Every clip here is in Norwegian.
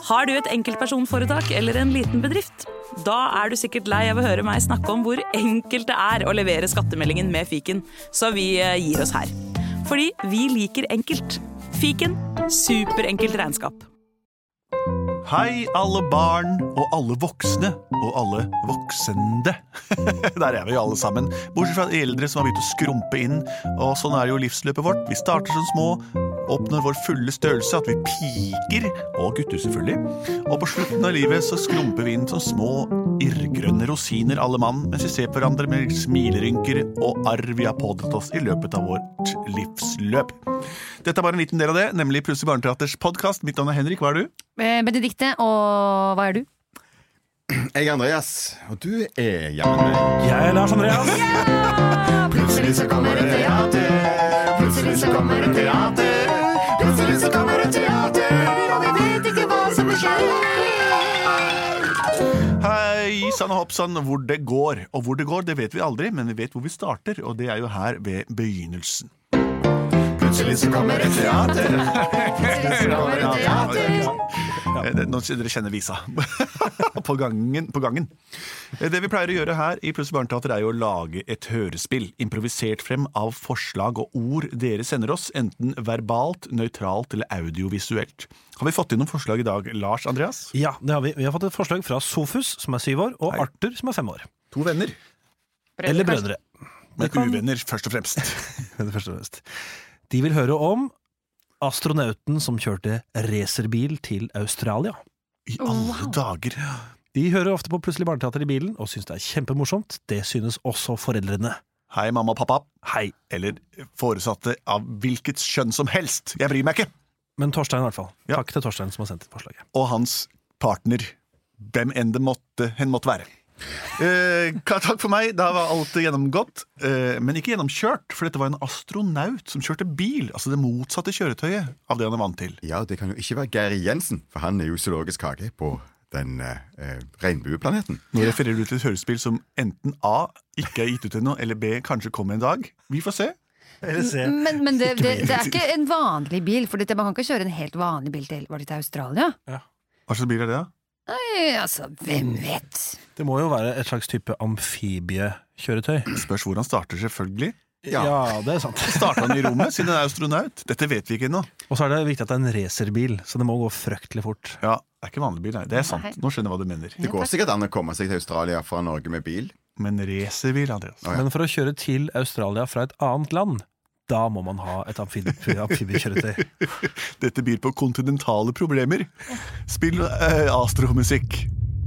Har du et enkeltpersonforetak eller en liten bedrift? Da du sikkert lei av å høre meg snakke om hvor enkelt det å levere skattemeldingen med fiken, så vi gir oss her. Fordi vi liker enkelt. Fiken, superenkelt regnskap. Hei alle barn og alle voksne og alle voksende. Der vi alle sammen, bortsett fra eldre som har begynt å skrumpe inn. Og sånn jo livsløpet vårt. Vi starter som små, oppnår vår fulle størrelse, at vi piker, og gutter selvfølgelig. Og på slutten av livet så skrumper vi inn som små irrgrønne rosiner alle mann, mens vi ser på hverandre med smilerynker og arr vi har pådratt oss i løpet av vårt livsløp. Dette bare en liten del av det, nemlig Plutselig Barneteaters podcast. Mitt navn Henrik, hva du? Benedikte, og hva du? Jeg Andreas, og du jammen meg. Jeg Lars Andreas. Ja! Plutselig så kommer det teater. Plutselig så kommer det teater. Plutselig så kommer det teater. Og vi vet ikke hva som skjer. Hei, sann og hoppsann, hvor det går. Og hvor det går, det vet vi aldri, men vi vet hvor vi starter, og det jo her ved begynnelsen. Plutselig så kommer det teater. Plutselig så kommer det teater. Nå dere kjenner visa på gangen. Det vi pleier å gjøre her i Plutselig Barneteater jo å lage et hørespill, improvisert frem av forslag og ord dere sender oss, enten verbalt, nøytralt eller audiovisuelt. Har vi fått inn noen forslag i dag, Lars Andreas? Ja, det har vi. Vi har fått et forslag fra Sofus, som 7 år, og Hei. Arthur, som 5 år. 2 venner, Eller brødre. men uvenner først og fremst. Det første og fremst. De vil høre om astronauten som kjørte racerbil til Australia. I alle dager. De hører ofte på Plutselig Barneteater i bilen og synes det kjempemorsomt. Det synes også foreldrene. Hei, mamma og pappa. Hei. Eller foresatte av hvilket skjønn som helst. Jeg bryr meg ikke. Men Torstein i hvert fall. Ja. Takk til Torstein som har sendt inn forslaget. Og hans partner, hvem enn det måtte være. Takk for meg, da var alt gjennomgått, men ikke gjennomkjørt, for dette var en astronaut som kjørte bil, altså det motsatte kjøretøyet av det han vant til. Ja, det kan jo ikke være Geir Jensen, for han jo zoologisk hage på den regnbueplaneten. Nå refererer du til et hørespill som enten A, ikke gitt ut ennå, eller B, kanskje kommer en dag. Vi får se. Men det ikke en vanlig bil, for man kan ikke kjøre en helt vanlig bil til Australia. Hva slags bil det da? Nei, altså, hvem vet? Det må jo være et slags type amfibiekjøretøy. Spørs hvor han starter, selvfølgelig. Ja, det sant. Starter han i rommet, siden han astronaut? Dette vet vi ikke ennå. Og så det viktig at det en racerbil, så det må gå fryktelig fort. Ja, det ikke vanlig bil, nei. Det sant. Nå skjønner jeg hva du mener. Det går sikkert an å komme seg til Australia fra Norge med bil. Men racerbil, Andreas. Men for å kjøre til Australia fra et annet land, da må man ha et amfibiekjøretøy. Dette byr på kontinentale problemer. Spill astromusikk.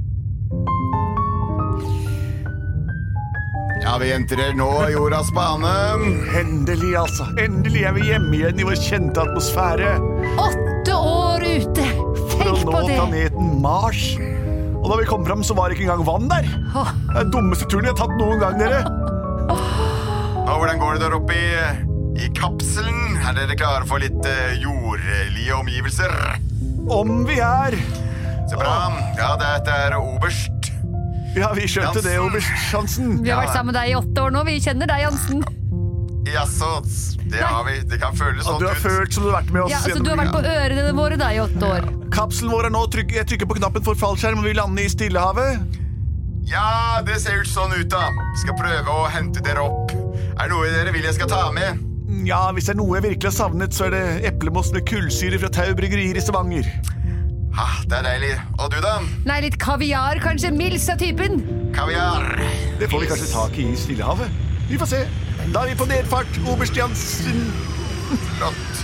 Ja, vi entrer nå jordas bane. Endelig, altså. Endelig vi hjemme igjen i vår kjente atmosfære. 8 år ute! For å Tenk nå på det! planeten Mars. Og da vi kom fram, så var det ikke engang vann der. Det er den dummeste turen jeg har tatt noen gang, dere. Og hvordan går det der oppe i kapselen? Er dere klare for litt jordlige omgivelser? Om vi er. Så bra. Ja, dette oberst. Ja, vi skjønte det, Oberst Hansen. Vi har vært sammen med deg i 8 år nå, vi kjenner deg, Jansen. Jaså, det har vi. Det kan føles Og sånn du har følt som du har vært med oss. Ja, altså, du har vært på ørene våre da i 8 år. Kapselen vår nå. Jeg trykker på knappen for fallskjerm, og vi lander i Stillehavet. Ja, det ser ut sånn ut da. Vi skal prøve å hente dere opp. Er det noe dere vil jeg skal ta med? Ja, hvis det er noe jeg virkelig har savnet, så er det eplemos med kullsyre fra Tau Bryggerier i Stavanger. Det er deilig. Og du da? Nei, litt kaviar, kanskje Mils av typen. Kaviar. Det får vi kanskje tak i Stillehavet. Vi får se. Da er vi på nedfart, Oberst Jansen. Flott.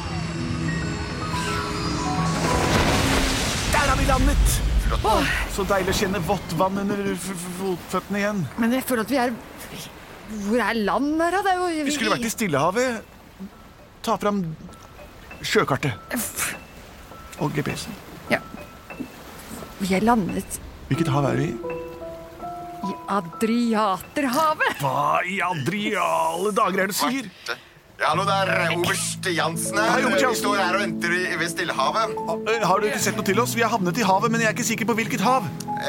Der har vi landet. Flott. Så deilig å kjenne vått vann under fotføttene igjen. Men jeg føler at vi er... Hvor er land her da? Det er jo... Vi skulle vært i Stillehavet. Ta fram sjøkartet. Og GPS-en. Ja. Vi er landet Hvilket hav er vi i? i Adriaterhavet. Hva i alle dager er det du sier? Ja, hallo der, Oberst Jansen her. Hei, Oberst Jansen. Vi står her og venter ved Stillehavet. Har du ikke sett noe til oss? Vi har havnet i havet, men jeg er ikke sikker på hvilket hav.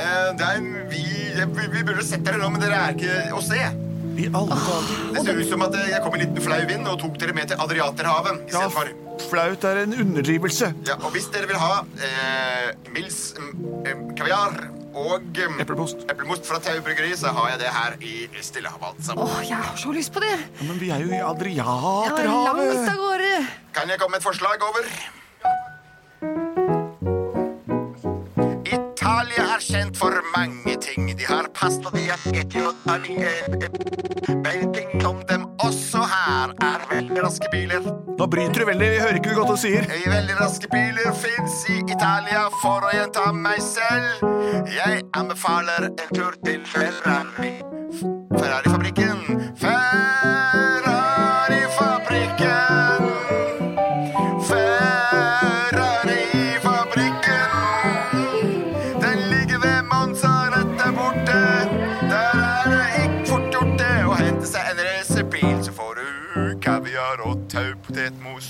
Vi burde sett dere nå, men dere er ikke å se. I alle dager. Det ser ut som at jeg kom en liten flau vind og tok dere med til Adriaterhavet i Ja, stedet for. flaut er en underdrivelse. Ja, og hvis dere vil ha pils, kaviar og eplemost fra Tau bryggeri, så har jeg det her i Stillehavet, altså. Jeg har så lyst på det. Ja, men vi er jo i Jeg er Adriaterhavet. langt av gårde. Kan jeg komme med et forslag over? Italia er kjent for mange ting. De har pasta, de har ting om dem. Også her er veldig raske biler. Nå bryter du veldig, vi hører ikke godt du sier. Veldig raske biler finnes i Italia. For å gjenta meg selv, jeg anbefaler en tur til Ferrari-fabrikken. Kaviar og taupotetmos.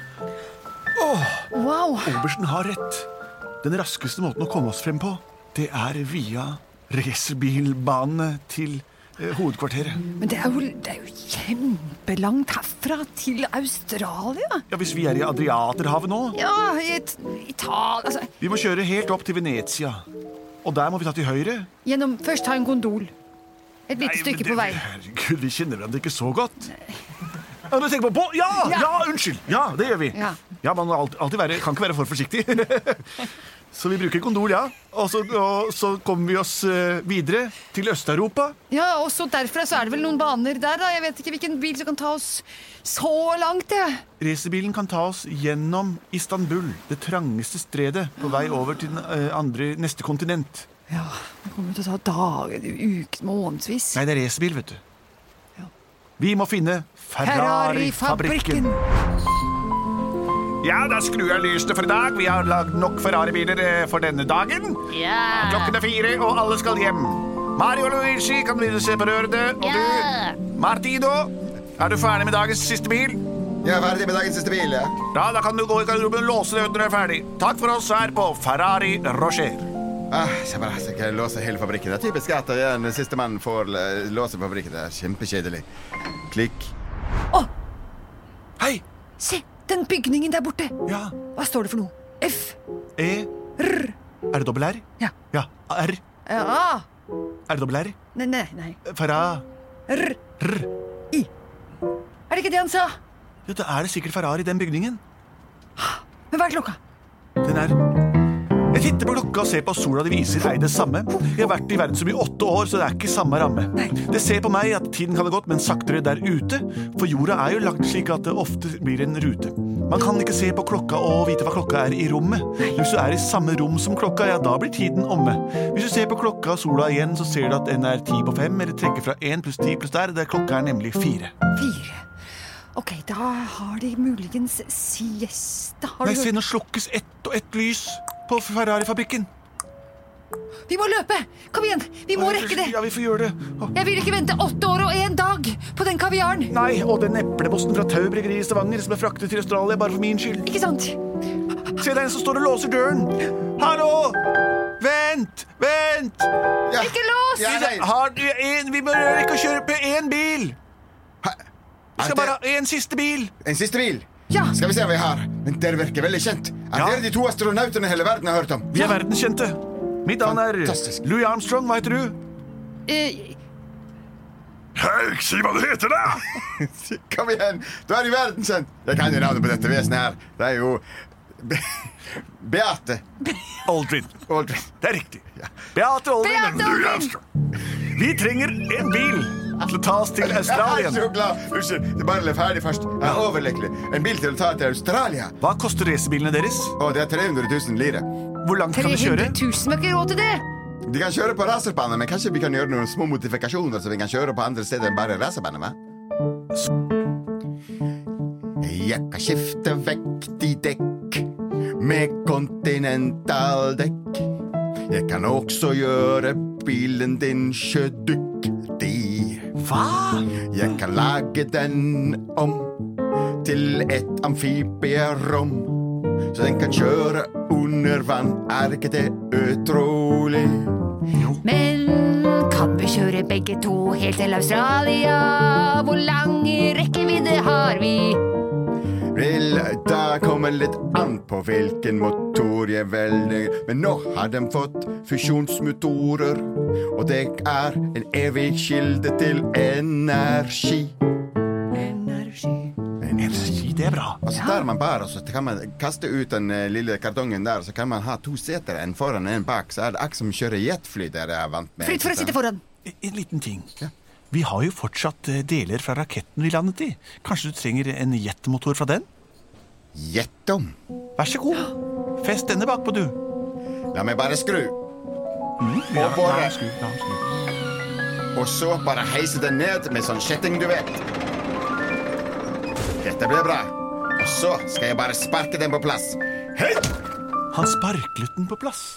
Wow. Obersten har rett. Den raskeste måten å komme oss frem på, det er via racerbilbanene til hovedkvarteret. Men det er jo kjempelangt herfra til Australia. Ja, hvis vi er i Adriaterhavet nå. Ja, i Italia, altså. Vi må kjøre helt opp til Venezia. Og der må vi ta til høyre. Først ta en gondol. Et lite stykke på vei. Herregud, vi kjenner hverandre ikke så godt. Ja, du tenker på Ja, unnskyld. Ja, det gjør vi. Ja, man må kan ikke være for forsiktig. Så vi bruker gondol, ja. Og så kommer vi oss videre til Øst-Europa. Ja, og så derfra så er det vel noen baner der da. Jeg vet ikke hvilken bil som kan ta oss så langt, jeg. Racerbilen kan ta oss gjennom Istanbul, det trangeste stredet på vei over til neste kontinent. Ja, det kommer til å ta dager, uker, månedsvis. Nei, det er racerbil, vet du. Vi må finne Ferrari-fabrikken. Ja, da skrur jeg lysene for i dag. Vi har lagd nok Ferrari-biler for denne dagen. Klokken er 4, og alle skal hjem. Mario og Luigi kan begynne å se på rørene. Og du, Martino, er du ferdig med dagens siste bil? Jeg er ferdig med dagens siste bil, ja. Da kan du gå i garderoben og låse det når du er ferdig. Takk for oss her på Ferrari Rocher. Jeg kan låse hele fabrikken. Det er typisk at den siste mannen får låse fabrikken. Det er kjempekjedelig. Klikk. Hei! Se, den bygningen der borte. Ja. Hva står det for noe? F. E. R. Er det dobbel R? Ja. Ja. R. Ja. Er det dobbel R? Nei. Ferrari. R. I. Er det ikke det han sa? Ja, da er det sikkert Ferrari i den bygningen. Men hva er klokka? Den er... Jeg titter på klokka og ser på sola de viser er det samme. Jeg har vært i verden som i 8 år, så det er ikke samme ramme. Det ser på meg at tiden kan ha gått, men saktere der ute. For jorda er jo lagt slik at det ofte blir en rute. Man kan ikke se på klokka og vite hva klokka er i rommet. Hvis du er i samme rom som klokka, ja, da blir tiden omme. Hvis du ser på klokka og sola igjen, så ser du at den er 10 på 5, eller trekker fra 1 pluss 10 pluss der klokka er nemlig 4. 4. Ok, da har de muligens siesta. Nei, se, nå slukkes ett og ett lys på Ferrari-fabrikken. Vi må løpe! Kom igjen, vi må rekke det. Ja, vi får gjøre det. Jeg vil ikke vente 8 år og 1 dag på den kaviaren. Nei, og den eplemosten fra Tau bryggeri i Stavanger som er fraktet til Australia bare for min skyld. Ikke sant? Se, det er en som står og låser døren. Hallo! Vent! Ja. Ikke lås! Vi må ikke kjøre på en bil. Vi skal bare ha en siste bil. En siste bil? Ja. Skal vi se hva vi har. Men dere virker veldig kjent. Dere de 2 astronautene hele verden har hørt om? Vi er verdenskjente. Mitt navn er Fantastisk. Louis Armstrong. Hva heter du? Hei, si hva du heter da! Kom igjen, du er i verdenskjent. Jeg kan jo navnet på dette vesenet her. Det er jo Beate Aldrin. Det er riktig. Beate Aldrin. Louis Armstrong. Vi trenger en bil til å ta oss til Australia. Jeg er så glad. Unnskyld, det bare ble ferdig først. Jeg er overlykkelig. En bil til å ta til Australia. Hva koster racerbilene deres? Det er 300 000 lire. Hvor langt kan vi kjøre? 300 000, har ikke råd til det. De kan kjøre på racerbanen, men kanskje vi kan gjøre noen små modifikasjoner så vi kan kjøre på andre steder enn bare racerbanen, hva? Jeg kan skifte vekk de dekk med kontinentaldekk. Jeg kan også gjøre bilen din sjødyktig. Hva? Jeg kan lage den om til et amfibierom, så den kan kjøre under vann. Er ikke det utrolig? Men kan vi kjøre begge to helt til Australia? Hvor lang rekkevidde har vi? Da kommer litt an på hvilken motor jeg velger. Men nå har de fått fusjonsmotorer, og det er en evig kilde til energi. Energi, det er bra. Altså der man bare, så kan man kaste ut den lille kartongen der, så kan man ha 2 seter, en foran og en bak, så er det akkurat som å kjøre jetfly der jeg er vant med. Fritt for å sitte foran. En liten ting. Vi har jo fortsatt deler fra raketten vi landet i. Kanskje du trenger en jetmotor fra den? Jettom. Vær så god. Fest denne bakpå, du. La meg bare skru. Ja, Og bare- skru. Og så bare heise den ned med sånn kjetting, du vet. Dette blir bra. Og så skal jeg bare sparke den på plass. Hei! Han sparklet den på plass.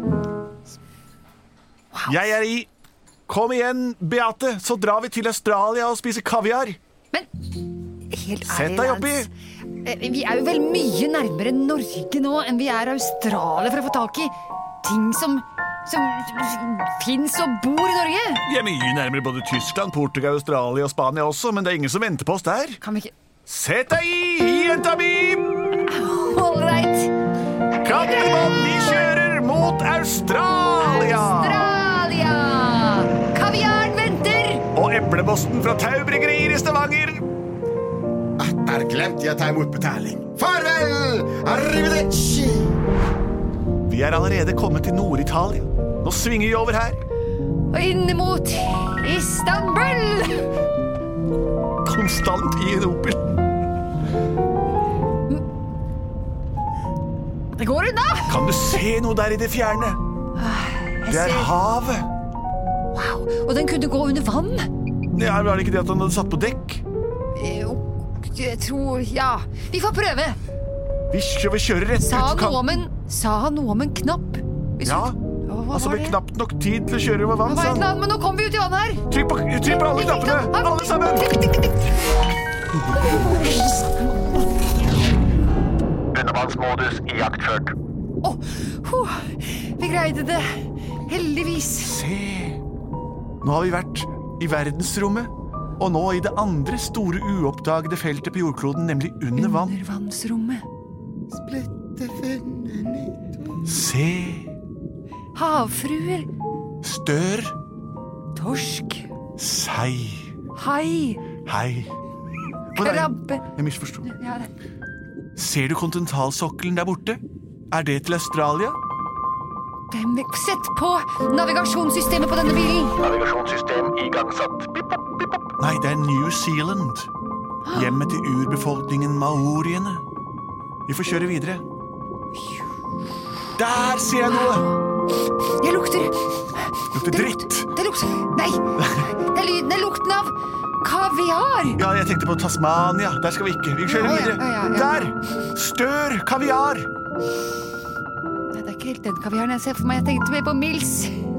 Jeg er i. Kom igjen, Beate, så drar vi til Australia og spiser kaviar. Men helt ærlig, Sett deg oppi. Lance. Vi er jo vel mye nærmere Norge nå enn vi er Australia for å få tak i ting som finnes og bor i Norge. Vi er mye nærmere både Tyskland, Portugal, Australia og Spania også, men det er ingen som venter på oss der. Kan vi ikke... Sett deg i, jenta mi! All right. Kattebånd, vi kjører mot Australia! Australia! Kaviaren venter! Og eplebosten fra Taubryggerier i Stavanger. Der glemte jeg å ta imot betaling. Farvel! Arrivederci! Vi er allerede kommet til Nord-Italia. Nå svinger vi over her. Og inn mot Istanbul! Konstant i en Opel. Det går unna! Kan du se noe der i det fjerne? Jeg Det er ser... havet. Wow. Og den kunne gå under vann? Ja, var det ikke det at han hadde satt på dekk? Jo, jeg tror... Ja, vi får prøve. Vi kjører rett Sa ut. han noe om en knapp? Ja, Hva altså var med det? knapt nok tid til å kjøre over vann, Hva var sa det han. navn? Men nå kommer vi ut i vannet her. Trykk på alle knappene, alle sammen. Undervannsmodus iaktført. Vi greide det. Heldigvis. Se, nå har vi vært i verdensrommet, og nå i det andre store uoppdagede feltet på jordkloden, nemlig under vann. Undervannsrommet. Se, Havfruer. stør, Torsk. sei, Hai. hei. Hva er det? Krabbe. Jeg misforstod. Ja, det. Ser du kontinentalsokkelen der borte? Er det til Australia? Sett på navigasjonssystemet på denne bilen. Navigasjonssystem igangsatt. Pip, pop, pip, pop. Nei, det er New Zealand. Hjemmet til urbefolkningen maoriene. Vi får kjøre videre. Der ser jeg noe! Jeg lukter... Lukter dritt. Det lukter... Nei! Det er lyden, det er lukten av kaviar. Ja, jeg tenkte på Tasmania. Der skal vi ikke. Vi kjører Ja, videre. ja. Der! Stør! Kaviar! Nei, det er ikke helt den kaviaren jeg ser for meg. Jeg tenkte mer på Mils.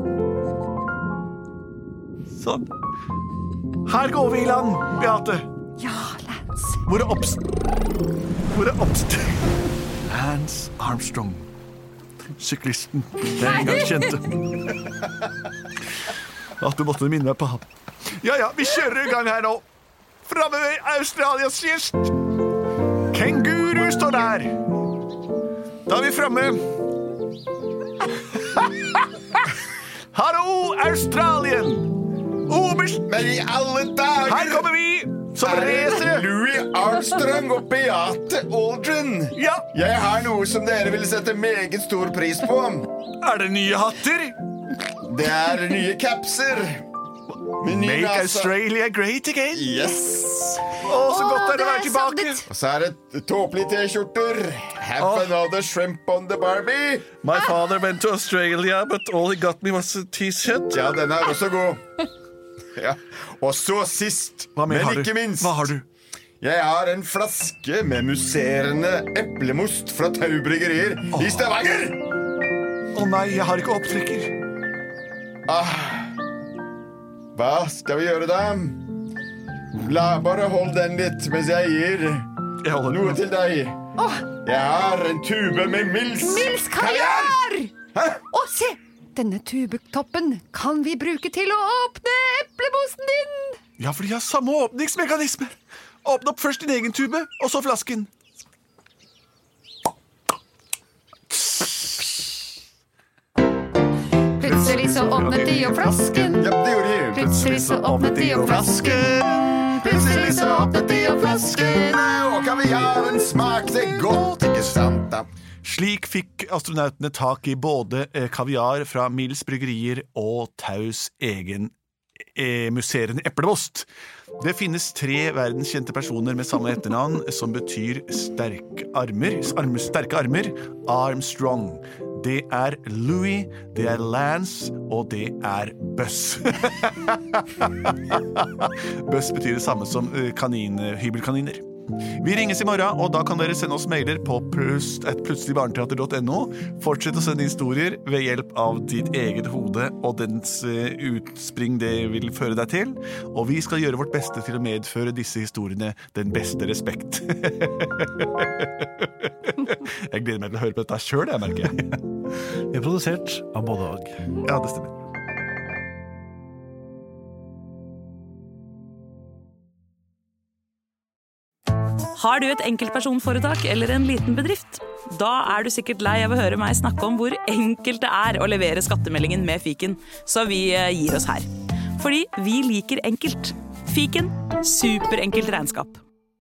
Sånn. Her går vi i land, Beate. Ja, Lance. Hvor er oppst... Lance Armstrong. Syklisten jeg en gang kjente. At du måtte minne meg på ham. Ja, vi kjører i gang her nå. Framme ved Australias kyst. Kenguru står der. Da er vi framme. Hallo, Australien. Oberst, Men i alle dager! her kommer vi som racere. Louis Armstrong og Beate Aldrin. Ja, Jeg har noe som dere vil sette meget stor pris på. er det nye hatter? Det er nye capser. Med ny Make nase. Australia great again. Yes. Å, så godt er det å det være er tilbake. savnet. Og så er det tåpelige T-skjorter. Have another shrimp on the Barbie. My father went to Australia, but all he got me was a t-shirt. Ja, den er også god. Ja. Og så sist, Hva mer men har du? ikke minst. Hva har du? Jeg har en flaske med musserende eplemost fra Taubryggerier i Stavanger. Å nei, jeg har ikke opptrekker. Hva skal vi gjøre da? Bare hold den litt mens jeg gir Jeg holder noe den. til deg. Jeg har en tube med Mils. Mils kaviar! Hæ? Å, se! Denne tubetoppen kan vi bruke til å åpne eplemosten din. Ja, for de har samme åpningsmekanisme. Åpne opp først din egen tube, og så flasken. så åpnet de opp flasken. Ja, det gjorde de. Plutselig så åpnet de opp flasken. Plutselig så åpnet de opp flasken. Og kaviaren smakte godt, ikke sant da? Slik fikk astronautene tak i både kaviar fra Mills bryggerier og Taus egen musserende epleost. Det finnes 3 verdenskjente personer med samme etternavn som betyr sterke armer. Armstrong. Det Louis, det Lance, og det Buzz. Buzz betyr det samme som hybelkaniner. Vi ringes i morgen, og da kan dere sende oss mailer på plutseligbarneteater.no. Fortsett å sende historier ved hjelp av ditt eget hode og dens utspring det vil føre deg til. Og vi skal gjøre vårt beste til å medføre disse historiene den beste respekt. Jeg gleder meg til å høre på dette selv, jeg merker jeg. Vi er produsert av både og. Ja, det stemmer. Har du et enkeltpersonforetak eller en liten bedrift? Da er du sikkert lei av å høre meg snakke om hvor enkelt det er å levere skattemeldingen med fiken, så vi gir oss her. Fordi vi liker enkelt. Fiken, superenkelt regnskap.